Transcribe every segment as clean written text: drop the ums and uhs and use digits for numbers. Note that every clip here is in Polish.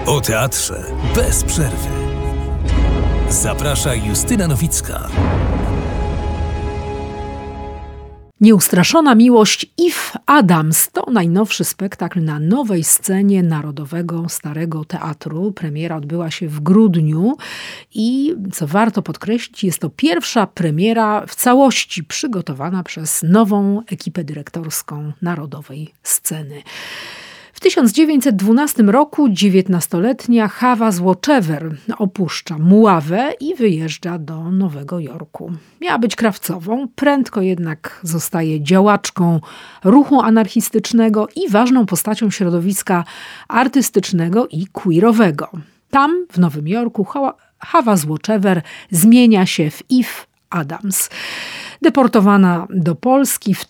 O teatrze bez przerwy. Zaprasza Justyna Nowicka. Nieustraszona miłość Eve Adams to najnowszy spektakl na nowej scenie Narodowego Starego Teatru. Premiera odbyła się w grudniu i, co warto podkreślić, jest to pierwsza premiera w całości przygotowana przez nową ekipę dyrektorską Narodowej Sceny. W 1912 roku 19-letnia Hawa Złoczewer opuszcza Muławę i wyjeżdża do Nowego Jorku. Miała być krawcową, prędko jednak zostaje działaczką ruchu anarchistycznego i ważną postacią środowiska artystycznego i queerowego. Tam, w Nowym Jorku, Hawa Złoczewer zmienia się w Eve Adams. Deportowana do Polski w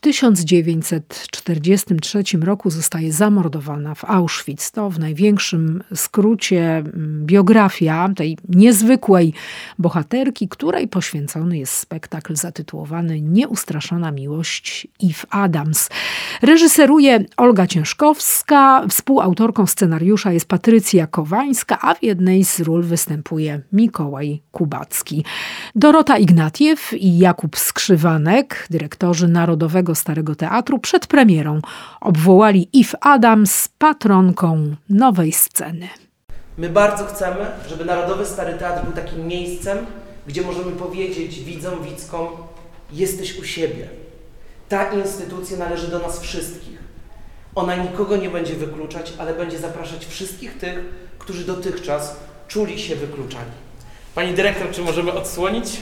1943 roku zostaje zamordowana w Auschwitz. To w największym skrócie biografia tej niezwykłej bohaterki, której poświęcony jest spektakl zatytułowany Nieustraszona miłość Eve Adams. Reżyseruje Olga Ciężkowska, współautorką scenariusza jest Patrycja Kowańska, a w jednej z ról występuje Mikołaj Kubacki. Dorota Ignatiew i Jakub Skrzywanek, dyrektorzy Narodowego Starego Teatru, przed premierą obwołali Eve Adams patronką nowej sceny. My bardzo chcemy, żeby Narodowy Stary Teatr był takim miejscem, gdzie możemy powiedzieć widzom, widzkom, jesteś u siebie. Ta instytucja należy do nas wszystkich. Ona nikogo nie będzie wykluczać, ale będzie zapraszać wszystkich tych, którzy dotychczas czuli się wykluczani. Pani dyrektor, czy możemy odsłonić?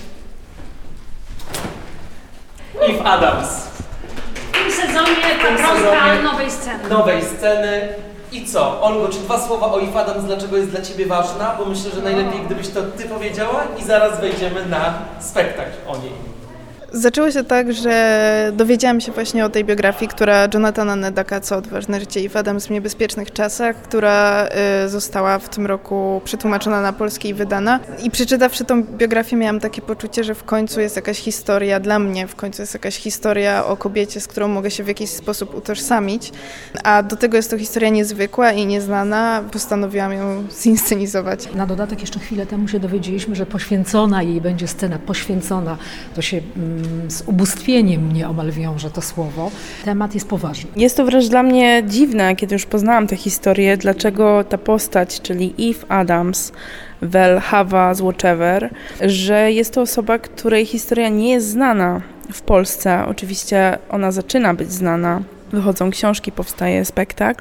Eve Adams. W tym sezonie patronka nowej sceny. Nowej sceny. I co? Olgo, czy 2 słowa o Eve Adams, dlaczego jest dla Ciebie ważna? Bo myślę, że najlepiej, gdybyś to Ty powiedziała i zaraz wejdziemy na spektakl o niej. Zaczęło się tak, że dowiedziałam się właśnie o tej biografii, która Jonathana Nedaka, Co odważne życie Eve Adams w niebezpiecznych czasach, która została w tym roku przetłumaczona na polski i wydana. I przeczytawszy tą biografię miałam takie poczucie, że w końcu jest jakaś historia dla mnie, w końcu jest jakaś historia o kobiecie, z którą mogę się w jakiś sposób utożsamić. A do tego jest to historia niezwykła i nieznana. Postanowiłam ją zinscenizować. Na dodatek jeszcze chwilę temu się dowiedzieliśmy, że poświęcona jej będzie scena, poświęcona. To się z ubóstwieniem nieomal wiąże to słowo. Temat jest poważny. Jest to wręcz dla mnie dziwne, kiedy już poznałam tę historię, dlaczego ta postać, czyli Eve Adams, Hawa Złoczewer, że jest to osoba, której historia nie jest znana w Polsce. Oczywiście ona zaczyna być znana. Wychodzą książki, powstaje spektakl,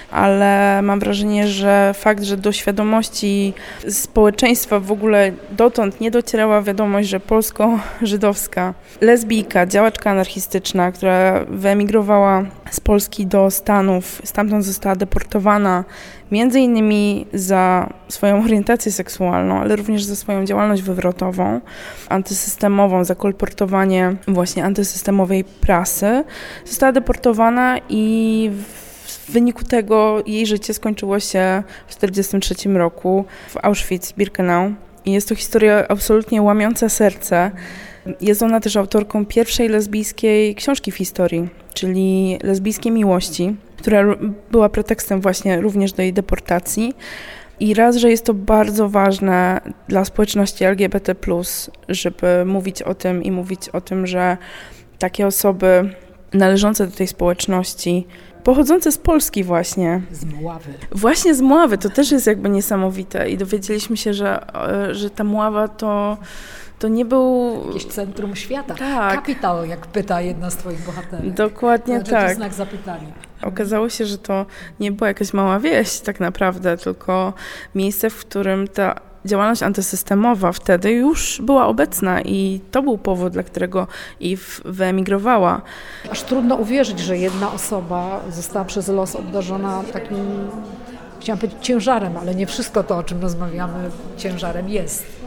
ale mam wrażenie, że fakt, że do świadomości społeczeństwa w ogóle dotąd nie docierała wiadomość, że polsko-żydowska lesbijka, działaczka anarchistyczna, która wyemigrowała z Polski do Stanów, stamtąd została deportowana między innymi za swoją orientację seksualną, ale również za swoją działalność wywrotową, antysystemową, za kolportowanie właśnie antysystemowej prasy. Została deportowana i w wyniku tego jej życie skończyło się w 1943 roku w Auschwitz-Birkenau. I jest to historia absolutnie łamiąca serce. Jest ona też autorką pierwszej lesbijskiej książki w historii, czyli Lesbijskie miłości, która była pretekstem właśnie również do jej deportacji. I raz, że jest to bardzo ważne dla społeczności LGBT+, żeby mówić o tym i mówić o tym, że takie osoby należące do tej społeczności, pochodzące z Polski właśnie. Z Muławy. Właśnie z Muławy, to też jest jakby niesamowite i dowiedzieliśmy się, że ta Muława to nie był... Jakieś centrum świata. Tak. Kapitał, jak pyta jedna z Twoich bohaterek. Dokładnie znaczy, tak. To znak zapytania. Okazało się, że to nie była jakaś mała wieś tak naprawdę, tylko miejsce, w którym ta działalność antysystemowa wtedy już była obecna i to był powód, dla którego Eve wyemigrowała. Aż trudno uwierzyć, że jedna osoba została przez los obdarzona takim, chciałam powiedzieć, ciężarem, ale nie wszystko to, o czym rozmawiamy, ciężarem jest.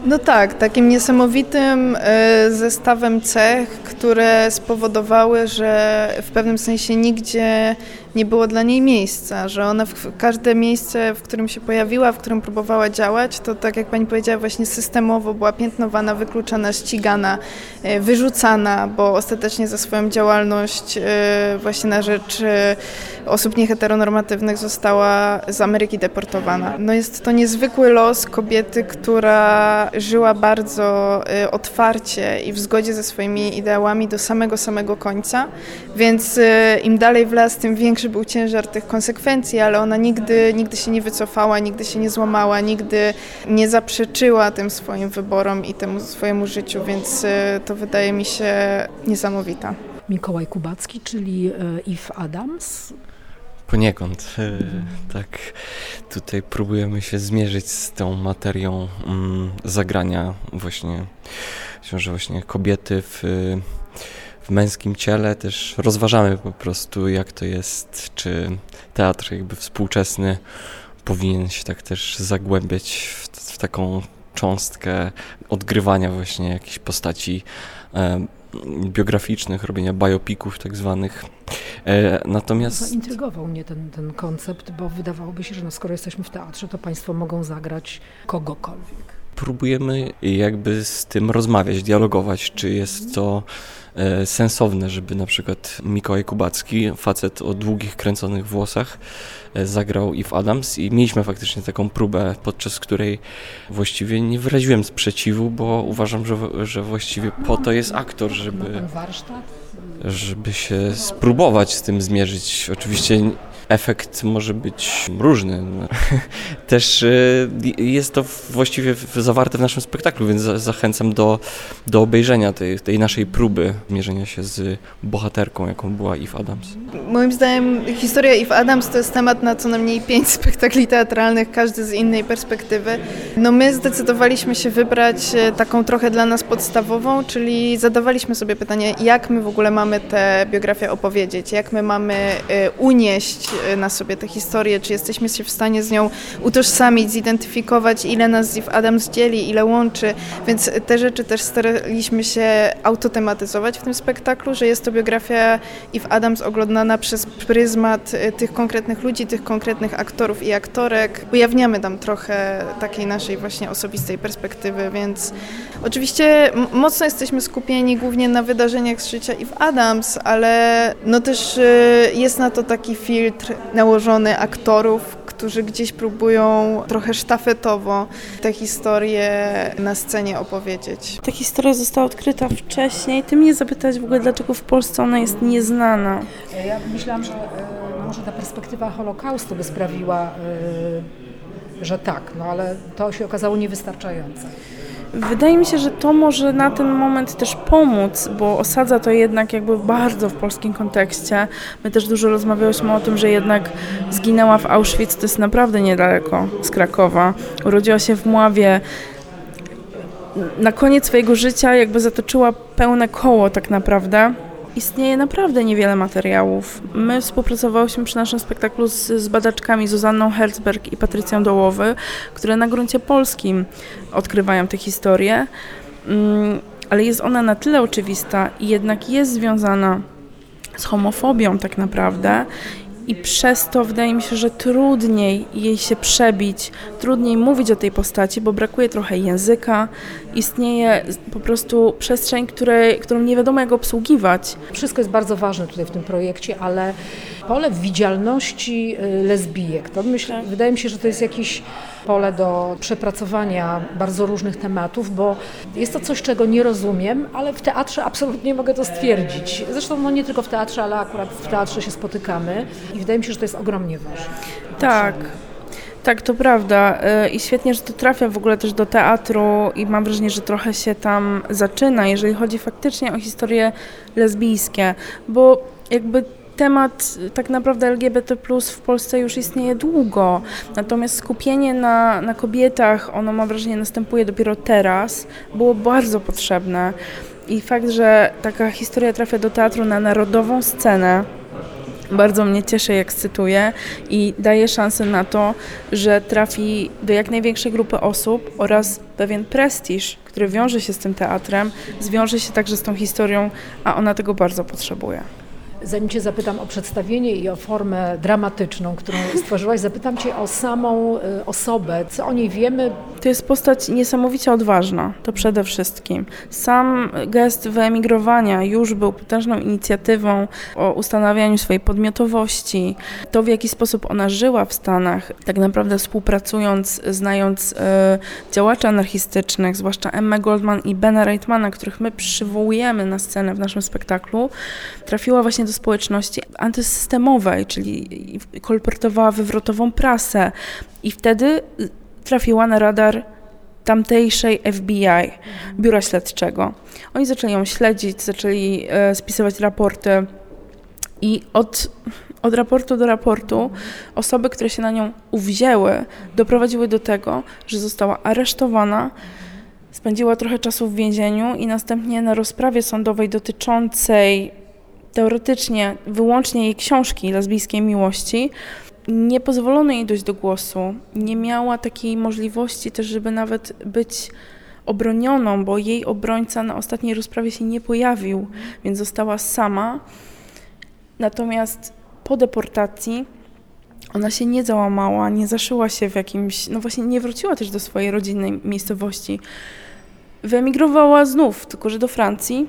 No tak, takim niesamowitym zestawem cech, które spowodowały, że w pewnym sensie nigdzie nie było dla niej miejsca, że ona w każde miejsce, w którym się pojawiła, w którym próbowała działać, to tak jak pani powiedziała, właśnie systemowo była piętnowana, wykluczana, ścigana, wyrzucana, bo ostatecznie za swoją działalność właśnie na rzecz osób nieheteronormatywnych została z Ameryki deportowana. No jest to niezwykły los kobiety, która żyła bardzo otwarcie i w zgodzie ze swoimi ideałami do samego końca, więc im dalej w las, tym większy był ciężar tych konsekwencji, ale ona nigdy się nie wycofała, nigdy się nie złamała, nigdy nie zaprzeczyła tym swoim wyborom i temu swojemu życiu, więc to wydaje mi się niesamowita. Mikołaj Kubacki, czyli Eve Adams. Poniekąd, tak. Tutaj próbujemy się zmierzyć z tą materią zagrania właśnie, że właśnie kobiety w męskim ciele. Też rozważamy po prostu, jak to jest, czy teatr jakby współczesny powinien się tak też zagłębiać w taką cząstkę odgrywania właśnie jakichś postaci biograficznych, robienia biopików tak zwanych. Natomiast zaintrygował mnie ten koncept, bo wydawałoby się, że skoro jesteśmy w teatrze, to państwo mogą zagrać kogokolwiek. Próbujemy jakby z tym rozmawiać, dialogować, czy jest to sensowne, żeby na przykład Mikołaj Kubacki, facet o długich, kręconych włosach, zagrał Eve Adams i mieliśmy faktycznie taką próbę, podczas której właściwie nie wyraziłem sprzeciwu, bo uważam, że właściwie po to jest aktor, żeby się spróbować z tym zmierzyć. Oczywiście efekt może być różny. Też jest to właściwie zawarte w naszym spektaklu, więc zachęcam do obejrzenia tej naszej próby mierzenia się z bohaterką, jaką była Eve Adams. Moim zdaniem historia Eve Adams to jest temat na co najmniej 5 spektakli teatralnych, każdy z innej perspektywy. No my zdecydowaliśmy się wybrać taką trochę dla nas podstawową, czyli zadawaliśmy sobie pytanie, jak my w ogóle mamy tę biografię opowiedzieć, jak my mamy unieść na sobie tę historię, czy jesteśmy się w stanie z nią utożsamić, zidentyfikować, ile nas z Eve Adams dzieli, ile łączy, więc te rzeczy też staraliśmy się autotematyzować w tym spektaklu, że jest to biografia Eve Adams oglądana przez pryzmat tych konkretnych ludzi, tych konkretnych aktorów i aktorek. Ujawniamy tam trochę takiej naszej właśnie osobistej perspektywy, więc oczywiście mocno jesteśmy skupieni głównie na wydarzeniach z życia Eve Adams, ale no też jest na to taki filtr nałożony aktorów, którzy gdzieś próbują trochę sztafetowo tę historię na scenie opowiedzieć. Ta historia została odkryta wcześniej. Ty mnie zapytałeś w ogóle, dlaczego w Polsce ona jest nieznana. Ja myślałam, że może ta perspektywa Holokaustu by sprawiła, że tak, no ale to się okazało niewystarczające. Wydaje mi się, że to może na ten moment też pomóc, bo osadza to jednak jakby bardzo w polskim kontekście. My też dużo rozmawiałyśmy o tym, że jednak zginęła w Auschwitz, to jest naprawdę niedaleko z Krakowa. Urodziła się w Mławie. Na koniec swojego życia jakby zatoczyła pełne koło tak naprawdę. Istnieje naprawdę niewiele materiałów. My współpracowałyśmy przy naszym spektaklu z badaczkami Zuzanną Herzberg i Patrycją Dołowy, które na gruncie polskim odkrywają tę historię, ale jest ona na tyle oczywista i jednak jest związana z homofobią tak naprawdę i przez to wydaje mi się, że trudniej jej się przebić, trudniej mówić o tej postaci, bo brakuje trochę języka, istnieje po prostu przestrzeń, którą nie wiadomo jak obsługiwać. Wszystko jest bardzo ważne tutaj w tym projekcie, ale pole widzialności lesbijek, to wydaje mi się, że to jest jakiś pole do przepracowania bardzo różnych tematów, bo jest to coś, czego nie rozumiem, ale w teatrze absolutnie mogę to stwierdzić. Zresztą no nie tylko w teatrze, ale akurat w teatrze się spotykamy i wydaje mi się, że to jest ogromnie ważne. Tak, to prawda i świetnie, że to trafia w ogóle też do teatru i mam wrażenie, że trochę się tam zaczyna, jeżeli chodzi faktycznie o historie lesbijskie, bo jakby temat tak naprawdę LGBT+ w Polsce już istnieje długo, natomiast skupienie na kobietach, ono mam wrażenie następuje dopiero teraz, było bardzo potrzebne i fakt, że taka historia trafia do teatru na narodową scenę, bardzo mnie cieszy, jak cytuję i daje szansę na to, że trafi do jak największej grupy osób oraz pewien prestiż, który wiąże się z tym teatrem, zwiąże się także z tą historią, a ona tego bardzo potrzebuje. Zanim Cię zapytam o przedstawienie i o formę dramatyczną, którą stworzyłaś, zapytam Cię o samą osobę. Co o niej wiemy? To jest postać niesamowicie odważna, to przede wszystkim. Sam gest wyemigrowania już był potężną inicjatywą o ustanawianiu swojej podmiotowości. To, w jaki sposób ona żyła w Stanach, tak naprawdę współpracując, znając działaczy anarchistycznych, zwłaszcza Emmę Goldman i Bena Reitmana, których my przywołujemy na scenę w naszym spektaklu, trafiła właśnie do społeczności antysystemowej, czyli kolportowała wywrotową prasę i wtedy trafiła na radar tamtejszej FBI, biura śledczego. Oni zaczęli ją śledzić, zaczęli spisywać raporty i od raportu do raportu osoby, które się na nią uwzięły, doprowadziły do tego, że została aresztowana, spędziła trochę czasu w więzieniu i następnie na rozprawie sądowej dotyczącej teoretycznie wyłącznie jej książki Lesbijskiej miłości, nie pozwolono jej dojść do głosu. Nie miała takiej możliwości też, żeby nawet być obronioną, bo jej obrońca na ostatniej rozprawie się nie pojawił, więc została sama. Natomiast po deportacji ona się nie załamała, nie zaszyła się w jakimś, no właśnie nie wróciła też do swojej rodzinnej miejscowości. Wyemigrowała znów, tylko że do Francji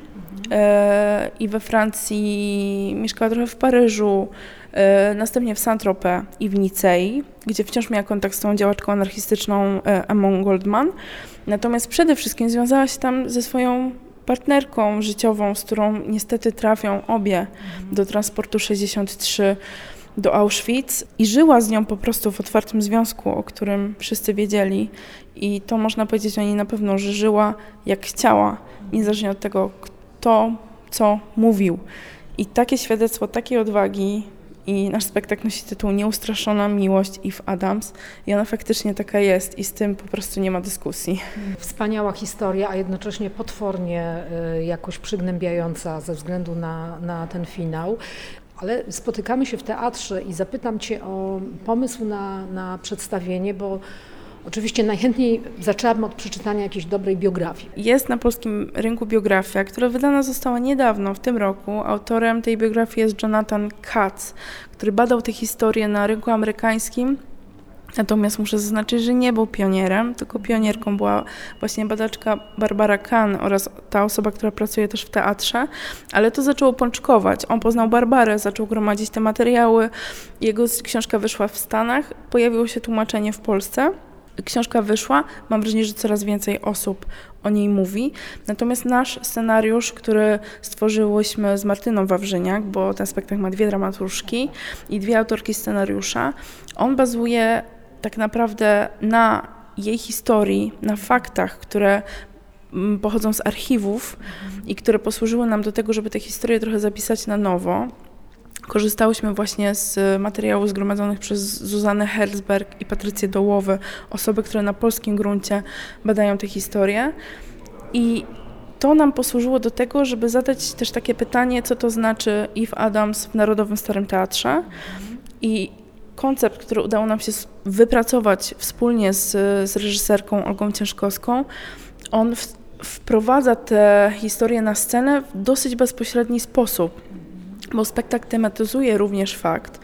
i we Francji mieszkała trochę w Paryżu, następnie w Saint-Tropez i w Nicei, gdzie wciąż miała kontakt z tą działaczką anarchistyczną Emmą Goldman. Natomiast przede wszystkim związała się tam ze swoją partnerką życiową, z którą niestety trafią obie do transportu 63 do Auschwitz i żyła z nią po prostu w otwartym związku, o którym wszyscy wiedzieli i to można powiedzieć o niej na pewno, że żyła jak chciała, niezależnie od tego, kto co mówił. I takie świadectwo takiej odwagi i nasz spektakl nosi tytuł Nieustraszona miłość Eve Adams i ona faktycznie taka jest i z tym po prostu nie ma dyskusji. Wspaniała historia, a jednocześnie potwornie jakoś przygnębiająca ze względu na ten finał. Ale spotykamy się w teatrze i zapytam Cię o pomysł na przedstawienie, bo oczywiście najchętniej zaczęłabym od przeczytania jakiejś dobrej biografii. Jest na polskim rynku biografia, która wydana została niedawno, w tym roku. Autorem tej biografii jest Jonathan Katz, który badał tę historię na rynku amerykańskim. Natomiast muszę zaznaczyć, że nie był pionierem, tylko pionierką była właśnie badaczka Barbara Kahn oraz ta osoba, która pracuje też w teatrze, ale to zaczęło pączkować. On poznał Barbarę, zaczął gromadzić te materiały, jego książka wyszła w Stanach, pojawiło się tłumaczenie w Polsce. Książka wyszła, mam wrażenie, że coraz więcej osób o niej mówi. Natomiast nasz scenariusz, który stworzyłyśmy z Martyną Wawrzyniak, bo ten spektakl ma 2 dramaturżki i 2 autorki scenariusza, on bazuje tak naprawdę na jej historii, na faktach, które pochodzą z archiwów i które posłużyły nam do tego, żeby tę historię trochę zapisać na nowo. Korzystałyśmy właśnie z materiałów zgromadzonych przez Zuzannę Herzberg i Patrycję Dołowy, osoby, które na polskim gruncie badają tę historię. I to nam posłużyło do tego, żeby zadać też takie pytanie, co to znaczy Eve Adams w Narodowym Starym Teatrze. I koncept, który udało nam się wypracować wspólnie z reżyserką Olgą Ciężkowską, on wprowadza tę historię na scenę w dosyć bezpośredni sposób. Bo spektakl tematyzuje również fakt,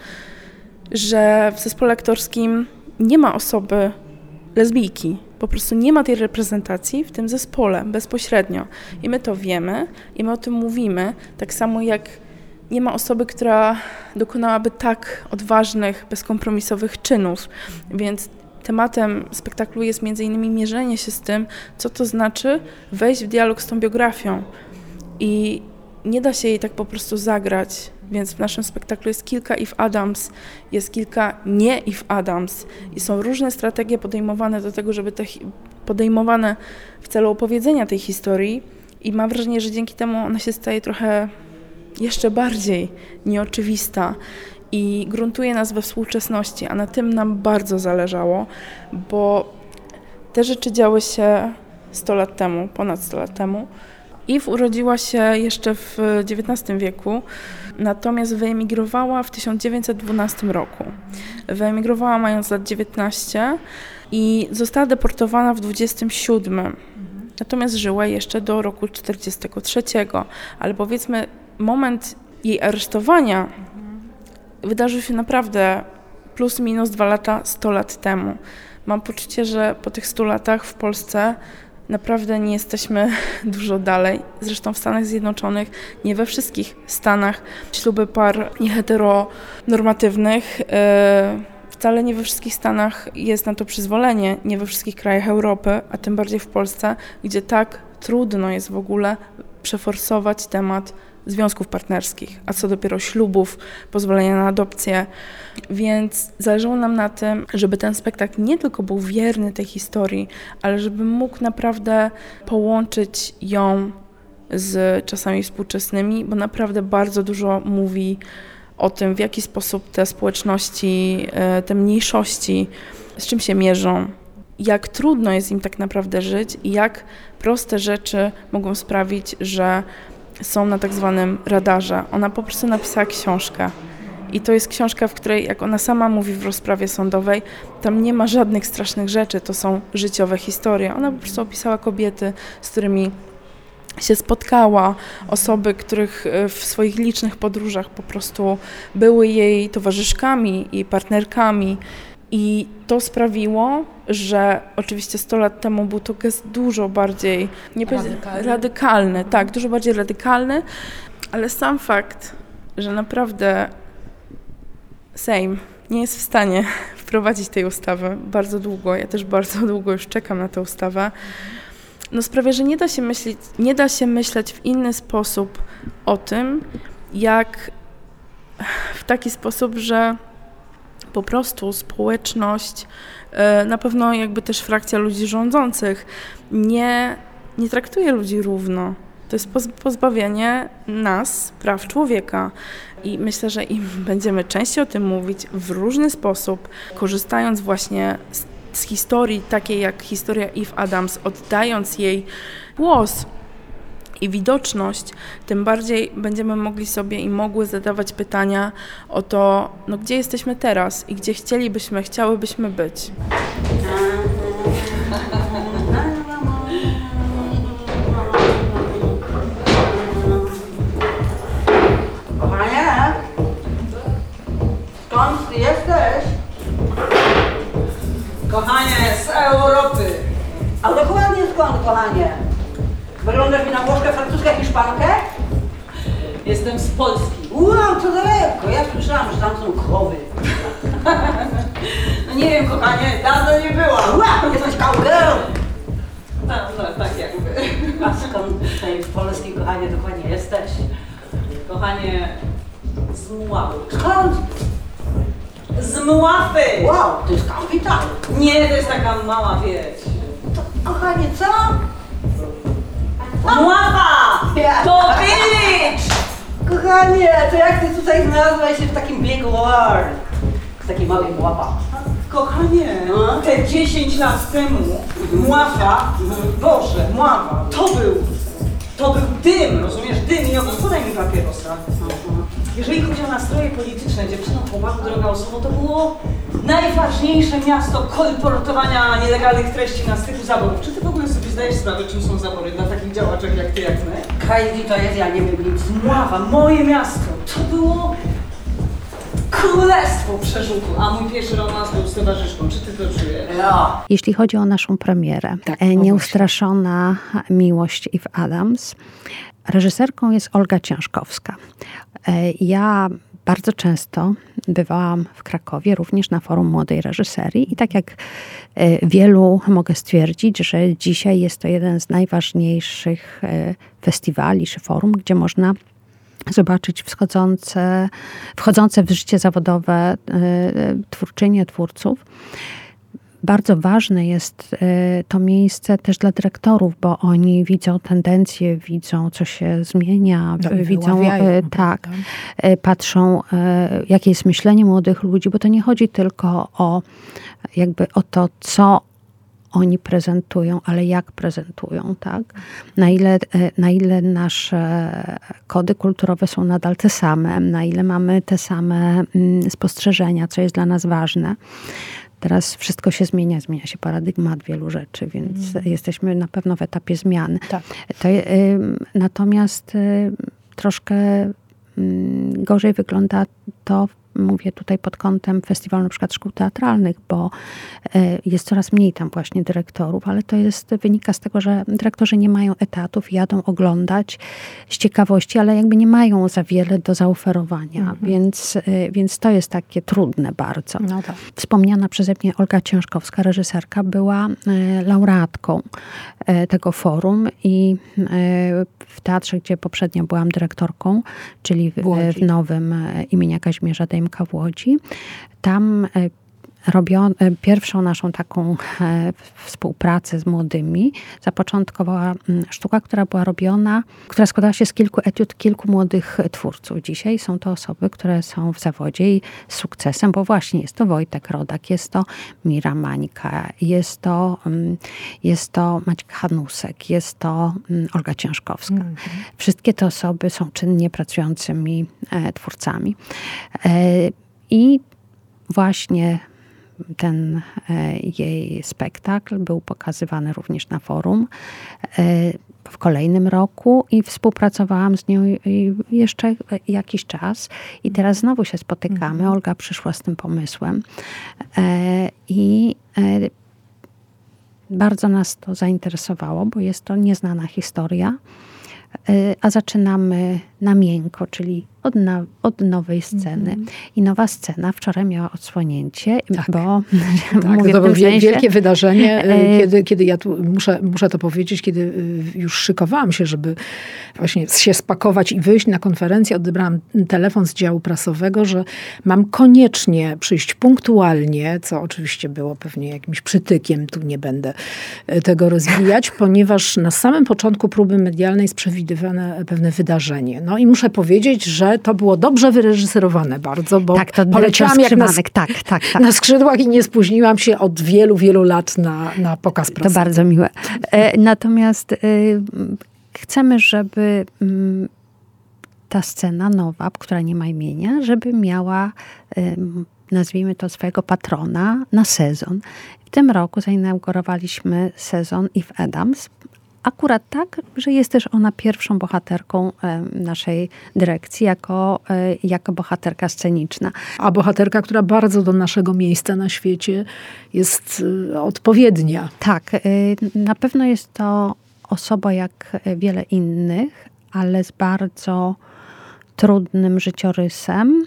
że w zespole aktorskim nie ma osoby lesbijki. Po prostu nie ma tej reprezentacji w tym zespole bezpośrednio. I my to wiemy i my o tym mówimy, tak samo jak nie ma osoby, która dokonałaby tak odważnych, bezkompromisowych czynów. Więc tematem spektaklu jest m.in. mierzenie się z tym, co to znaczy wejść w dialog z tą biografią. I nie da się jej tak po prostu zagrać, więc w naszym spektaklu jest kilka Eve Adams, jest kilka nie Eve Adams i są różne strategie podejmowane do tego, żeby podejmowane w celu opowiedzenia tej historii i mam wrażenie, że dzięki temu ona się staje trochę jeszcze bardziej nieoczywista i gruntuje nas we współczesności, a na tym nam bardzo zależało, bo te rzeczy działy się 100 lat temu, ponad 100 lat temu. Eve urodziła się jeszcze w XIX wieku, natomiast wyemigrowała w 1912 roku. Wyemigrowała mając lat 19 i została deportowana w 27. Natomiast żyła jeszcze do roku 43. Ale powiedzmy, moment jej aresztowania wydarzył się naprawdę plus minus 2 lata, 100 lat temu. Mam poczucie, że po tych 100 latach w Polsce naprawdę nie jesteśmy dużo dalej. Zresztą w Stanach Zjednoczonych, nie we wszystkich stanach, śluby par nieheteronormatywnych, wcale nie we wszystkich stanach jest na to przyzwolenie, nie we wszystkich krajach Europy, a tym bardziej w Polsce, gdzie tak trudno jest w ogóle przeforsować temat związków partnerskich, a co dopiero ślubów, pozwolenia na adopcję. Więc zależało nam na tym, żeby ten spektakl nie tylko był wierny tej historii, ale żeby mógł naprawdę połączyć ją z czasami współczesnymi, bo naprawdę bardzo dużo mówi o tym, w jaki sposób te społeczności, te mniejszości, z czym się mierzą, jak trudno jest im tak naprawdę żyć i jak proste rzeczy mogą sprawić, że są na tak zwanym radarze. Ona po prostu napisała książkę i to jest książka, w której, jak ona sama mówi w rozprawie sądowej, tam nie ma żadnych strasznych rzeczy, to są życiowe historie. Ona po prostu opisała kobiety, z którymi się spotkała, osoby, których w swoich licznych podróżach po prostu były jej towarzyszkami i partnerkami. I to sprawiło, że oczywiście 100 lat temu był to gest dużo bardziej radykalny, tak, dużo bardziej radykalny, ale sam fakt, że naprawdę Sejm nie jest w stanie wprowadzić tej ustawy bardzo długo, ja też bardzo długo już czekam na tę ustawę, no sprawia, że nie da się myśleć w inny sposób o tym, jak w taki sposób, że po prostu społeczność, na pewno jakby też frakcja ludzi rządzących nie traktuje ludzi równo. To jest pozbawienie nas praw człowieka. I myślę, że im będziemy częściej o tym mówić w różny sposób, korzystając właśnie z historii takiej jak historia Eve Adams, oddając jej głos i widoczność, tym bardziej będziemy mogli sobie i mogły zadawać pytania o to, no gdzie jesteśmy teraz i gdzie chciałybyśmy być. Kochanie, skąd ty jesteś? Kochanie, z Europy. A dokładnie skąd, kochanie? Wyglądasz mi na Włoszkę, Francuzkę, Hiszpankę? Jestem z Polski. Wow, co daleko. Ja słyszałam, że tam są krowy. No nie wiem, kochanie, dawno nie byłam. Wow, jesteś cowgirl. No, tak jakby. A skąd tutaj w Polski, kochanie, dokładnie jesteś? Kochanie, z Mławy. Skąd? Z Mławy! Wow, to jest kapital. Nie, to jest taka mała wieś. Kochanie, co? Mława! Ja. To village! Kochanie, to jak ty tutaj znalazłeś się w takim big world? W takiej małej łapa. Kochanie, te 10 lat temu Mława, Boże, Mława, to był dym, rozumiesz, dym i podaj mi papierosa. Jeżeli chodzi o nastroje polityczne, dziewczynom, chłopaku, droga osobo, to było najważniejsze miasto kolportowania nielegalnych treści na styku zaborów. Czy ty w ogóle sobie zdajesz sprawę, czym są zabory dla takich działaczek jak ty, jak my? Kajdi to jest, ja nie wiem nic. Mława, moje miasto, to było królestwo przerzutu, a mój pierwszy romans był z towarzyszką. Czy ty to czujesz? Ja. Jeśli chodzi o naszą premierę, Nieustraszona miłość Eve Adams, reżyserką jest Olga Ciężkowska. Ja bardzo często bywałam w Krakowie, również na Forum Młodej Reżyserii i tak jak wielu mogę stwierdzić, że dzisiaj jest to jeden z najważniejszych festiwali czy forum, gdzie można zobaczyć wchodzące w życie zawodowe twórczynie, twórców. Bardzo ważne jest to miejsce też dla dyrektorów, bo oni widzą tendencje, widzą, co się zmienia, widzą, patrzą, jakie jest myślenie młodych ludzi, bo to nie chodzi tylko o to, co oni prezentują, ale jak prezentują, tak? Na ile nasze kody kulturowe są nadal te same, na ile mamy te same spostrzeżenia, co jest dla nas ważne. Teraz wszystko się zmienia się paradygmat wielu rzeczy, więc jesteśmy na pewno w etapie zmiany. Tak. Natomiast troszkę gorzej wygląda to, mówię tutaj pod kątem festiwalu na przykład szkół teatralnych, bo jest coraz mniej tam właśnie dyrektorów, ale to wynika z tego, że dyrektorzy nie mają etatów i jadą oglądać z ciekawości, ale jakby nie mają za wiele do zaoferowania, więc to jest takie trudne bardzo. No tak. Wspomniana przeze mnie Olga Ciężkowska, reżyserka, była laureatką tego forum i w teatrze, gdzie poprzednio byłam dyrektorką, czyli w nowym imienia Kazimierza Dejmka w Łodzi, tam pierwszą naszą taką współpracę z młodymi zapoczątkowała sztuka, która była robiona, która składała się z kilku etiud, kilku młodych twórców. Dzisiaj są to osoby, które są w zawodzie i z sukcesem, bo właśnie jest to Wojtek Rodak, jest to Mira Mańka, jest to Maciek Hanusek, jest to Olga Ciężkowska. Wszystkie te osoby są czynnie pracującymi twórcami. I właśnie ten jej spektakl był pokazywany również na forum w kolejnym roku i współpracowałam z nią jeszcze jakiś czas. I teraz znowu się spotykamy. Olga przyszła z tym pomysłem i bardzo nas to zainteresowało, bo jest to nieznana historia. A zaczynamy na miękko, czyli od nowej sceny. I nowa scena wczoraj miała odsłonięcie, bo mówię to było sensie, wielkie wydarzenie, kiedy ja tu muszę to powiedzieć, kiedy już szykowałam się, żeby właśnie się spakować i wyjść na konferencję, odebrałam telefon z działu prasowego, że mam koniecznie przyjść punktualnie, co oczywiście było pewnie jakimś przytykiem, tu nie będę tego rozwijać, ponieważ na samym początku próby medialnej jest przewidywane pewne wydarzenie. No i muszę powiedzieć, że to było dobrze wyreżyserowane bardzo, bo tak, to poleciałam jak na skrzydłach i nie spóźniłam się od wielu, wielu lat na pokaz prasowy. To bardzo miłe. Natomiast chcemy, żeby ta scena nowa, która nie ma imienia, żeby miała, nazwijmy to, swojego patrona na sezon. W tym roku zainaugurowaliśmy sezon Eve Adams. Akurat tak, że jest też ona pierwszą bohaterką naszej dyrekcji jako bohaterka sceniczna. A bohaterka, która bardzo do naszego miejsca na świecie jest odpowiednia. Tak, na pewno jest to osoba jak wiele innych, ale z bardzo trudnym życiorysem,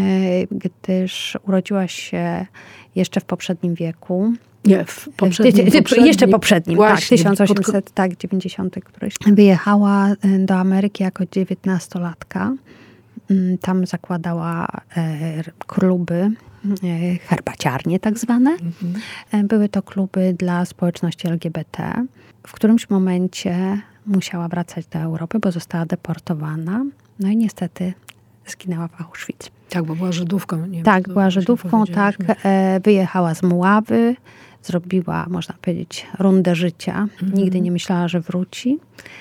gdyż urodziła się jeszcze w poprzednim wieku. Nie, w poprzednim. Jeszcze poprzednim, właśnie, tak, 1890 któryś. Wyjechała do Ameryki jako 19-latka. Tam zakładała kluby, herbaciarnie tak zwane. Były to kluby dla społeczności LGBT. W którymś momencie musiała wracać do Europy, bo została deportowana. No i niestety zginęła w Auschwitz. Tak, bo była Żydówką. Nie tak, była Żydówką, tak. Wyjechała z Muławy, zrobiła, można powiedzieć, rundę życia. Nigdy nie myślała, że wróci.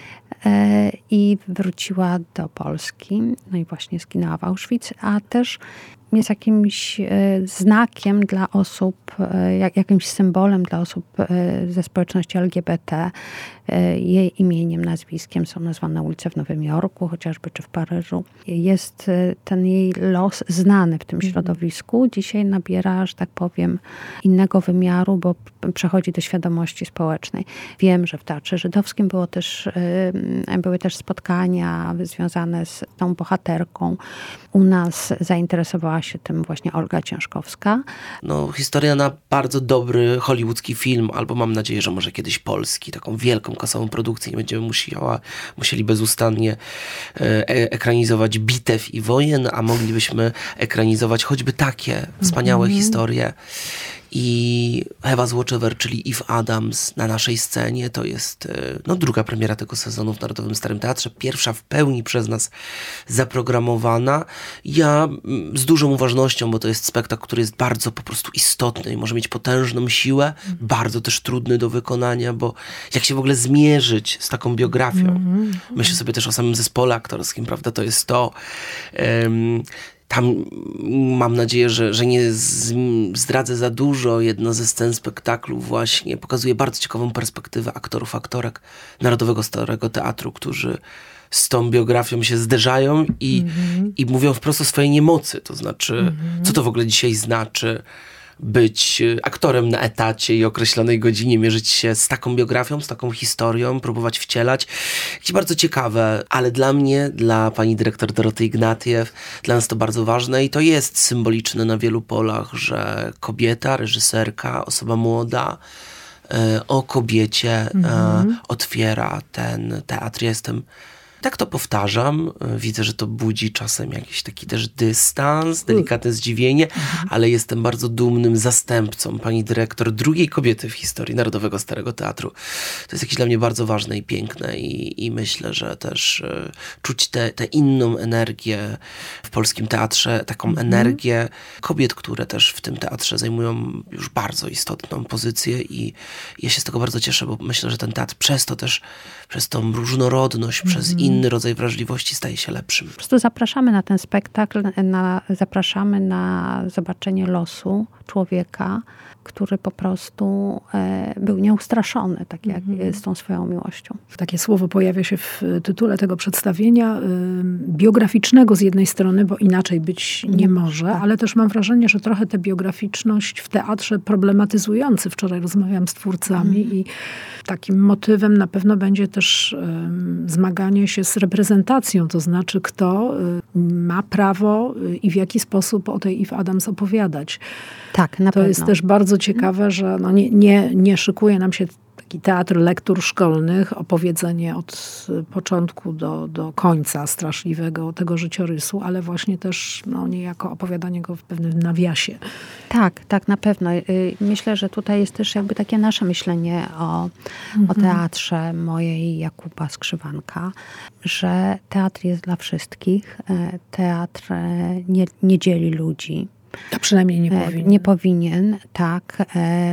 I wróciła do Polski. No i właśnie zginęła w Auschwitz, a też jest jakimś znakiem dla osób, jakimś symbolem dla osób ze społeczności LGBT. Jej imieniem, nazwiskiem są nazwane ulice w Nowym Jorku, chociażby, czy w Paryżu. Jest ten jej los znany w tym środowisku. Dzisiaj nabiera, że tak powiem, innego wymiaru, bo przechodzi do świadomości społecznej. Wiem, że w Teatrze Żydowskim były też spotkania związane z tą bohaterką. U nas zainteresowała się tym właśnie Olga Ciężkowska. No, historia na bardzo dobry hollywoodzki film, albo mam nadzieję, że może kiedyś polski, taką wielką kasową produkcję. Nie będziemy musieli bezustannie ekranizować bitew i wojen, a moglibyśmy ekranizować choćby takie wspaniałe historie. I Ewa Złoczewer, czyli Eve Adams na naszej scenie, to jest druga premiera tego sezonu w Narodowym Starym Teatrze, pierwsza w pełni przez nas zaprogramowana. Ja z dużą uważnością, bo to jest spektakl, który jest bardzo po prostu istotny i może mieć potężną siłę, bardzo też trudny do wykonania, bo jak się w ogóle zmierzyć z taką biografią. Myślę sobie też o samym zespole aktorskim, prawda, to jest to. Tam mam nadzieję, że nie zdradzę za dużo. Jedna ze scen spektaklu właśnie pokazuje bardzo ciekawą perspektywę aktorów, aktorek Narodowego Starego Teatru, którzy z tą biografią się zderzają i mówią wprost o swojej niemocy. To znaczy, co to w ogóle dzisiaj znaczy być aktorem na etacie i określonej godzinie, mierzyć się z taką biografią, z taką historią, próbować wcielać. Jakieś bardzo ciekawe, ale dla mnie, dla pani dyrektor Doroty Ignatiew, dla nas to bardzo ważne i to jest symboliczne na wielu polach, że kobieta, reżyserka, osoba młoda o kobiecie otwiera ten teatr. Jestem tak to powtarzam, widzę, że to budzi czasem jakiś taki też dystans, delikatne zdziwienie, ale jestem bardzo dumnym zastępcą pani dyrektor drugiej kobiety w historii Narodowego Starego Teatru. To jest jakieś dla mnie bardzo ważne i piękne i myślę, że też czuć tę inną energię w polskim teatrze, taką energię kobiet, które też w tym teatrze zajmują już bardzo istotną pozycję i ja się z tego bardzo cieszę, bo myślę, że ten teatr przez to też, przez tą różnorodność, przez inny rodzaj wrażliwości staje się lepszym. Po prostu zapraszamy na ten spektakl, zapraszamy na zobaczenie losu człowieka, który po prostu był nieustraszony, tak jak z tą swoją miłością. Takie słowo pojawia się w tytule tego przedstawienia, biograficznego z jednej strony, bo inaczej być nie może, ale też mam wrażenie, że trochę tę biograficzność w teatrze problematyzujący. Wczoraj rozmawiałam z twórcami i takim motywem na pewno będzie też zmaganie się z reprezentacją, to znaczy kto ma prawo i w jaki sposób o tej Eve Adams opowiadać. Tak, na pewno. To jest też bardzo ciekawe, że nie szykuje nam się taki teatr lektur szkolnych, opowiedzenie od początku do końca straszliwego tego życiorysu, ale właśnie też niejako opowiadanie go w pewnym nawiasie. Tak, na pewno. Myślę, że tutaj jest też jakby takie nasze myślenie o teatrze mojej Jakuba Skrzywanka, że teatr jest dla wszystkich. Teatr nie dzieli ludzi. A przynajmniej nie powinien. Nie powinien, tak.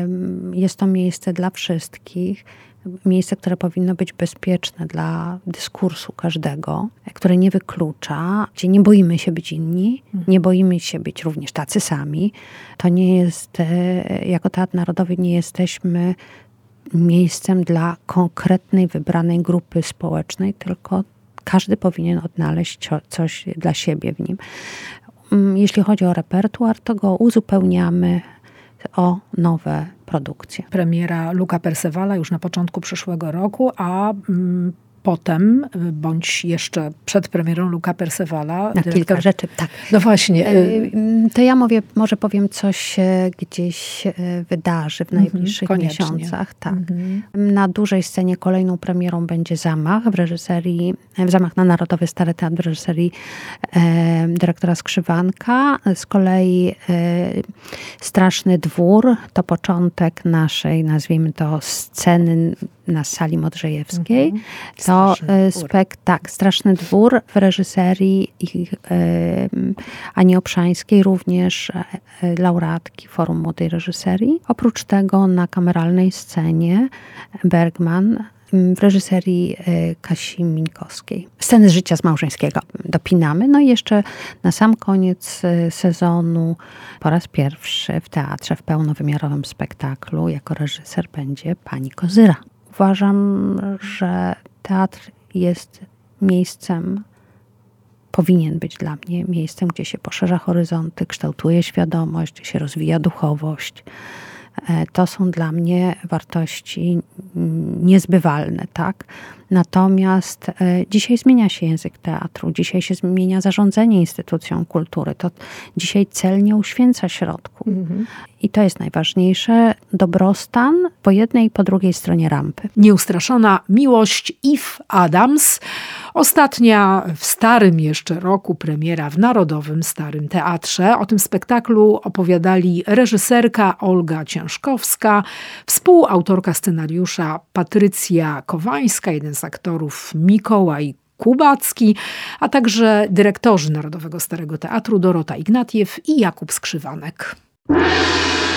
Jest to miejsce dla wszystkich. Miejsce, które powinno być bezpieczne dla dyskursu każdego, które nie wyklucza, gdzie nie boimy się być inni, nie boimy się być również tacy sami. To nie jest, jako Teatr Narodowy nie jesteśmy miejscem dla konkretnej, wybranej grupy społecznej, tylko każdy powinien odnaleźć coś dla siebie w nim. Jeśli chodzi o repertuar, to go uzupełniamy o nowe produkcje. Premiera Luca Percevala już na początku przyszłego roku, a potem, bądź jeszcze przed premierą Luca Percevala. Na kilka rzeczy, tak. No właśnie. To ja może powiem, co się gdzieś wydarzy w najbliższych miesiącach. Tak. Na dużej scenie kolejną premierą będzie Zamach Zamach na Narodowy Stary Teatr w reżyserii dyrektora Skrzywanka. Z kolei Straszny Dwór to początek naszej, nazwijmy to, sceny na sali Modrzejewskiej. To Straszny Dwór w reżyserii Ani Obszańskiej, również laureatki Forum Młodej Reżyserii. Oprócz tego na kameralnej scenie Bergman w reżyserii Kasi Mińkowskiej. Sceny z życia z małżeńskiego dopinamy. No i jeszcze na sam koniec sezonu po raz pierwszy w teatrze, w pełnowymiarowym spektaklu jako reżyser będzie pani Kozyra. Uważam, że teatr jest miejscem, powinien być dla mnie miejscem, gdzie się poszerza horyzonty, kształtuje świadomość, gdzie się rozwija duchowość. To są dla mnie wartości niezbywalne, tak? Natomiast dzisiaj zmienia się język teatru, dzisiaj się zmienia zarządzanie instytucją kultury. To dzisiaj cel nie uświęca środków. I to jest najważniejsze. Dobrostan po jednej i po drugiej stronie rampy. Nieustraszona miłość Eve Adams. Ostatnia w starym jeszcze roku premiera w Narodowym Starym Teatrze. O tym spektaklu opowiadali reżyserka Olga Ciężkowska, współautorka scenariusza Patrycja Kowańska, jeden z aktorów Mikołaj Kubacki, a także dyrektorzy Narodowego Starego Teatru Dorota Ignatiew i Jakub Skrzywanek.